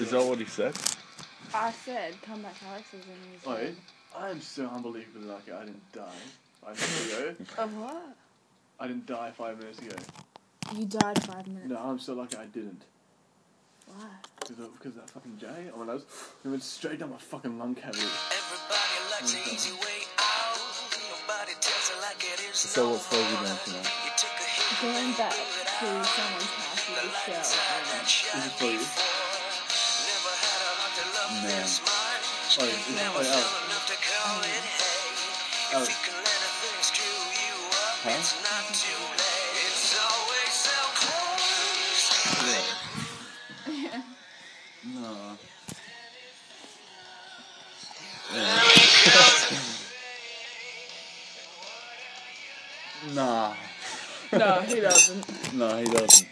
Is that what he said? I said, come back, Alex, and he said... Wait, I am so unbelievably lucky I didn't die 5 minutes ago. Of what? I didn't die 5 minutes ago. You died 5 minutes. No, I'm so lucky I didn't. Why? Because of that fucking J. I mean, it went straight down my fucking lung cavity. So what's Rosie doing tonight? Going back to someone's house with a shell and... Is it for you? Man. Oh, Huh? Yeah. No. Nah. No, he doesn't. No, he doesn't.